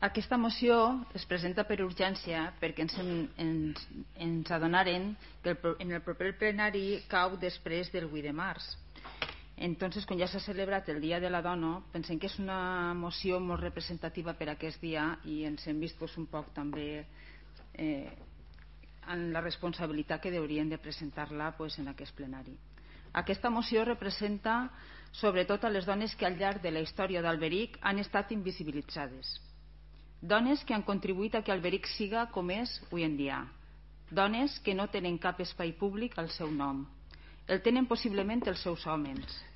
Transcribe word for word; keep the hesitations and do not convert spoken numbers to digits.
Aquesta moció es presenta per urgència perquè ens, ens, ens adonaren que el, en el proper plenari cau després del vuit de març. Entonces, quan ja s'ha celebrat el Dia de la Dona, pensem que és una moció molt representativa per aquest dia i ens hem vist pues, un poc també eh, en la responsabilitat que haurien de presentar-la pues, en aquest plenari. Aquesta moció representa sobretot a les dones que al llarg de la història d'Alberic han estat invisibilitzades. Dones que han contribuït a que Alberic siga com és avui en dia. Dones que no tenen cap espai públic al seu nom. El tenen possiblement els seus homes.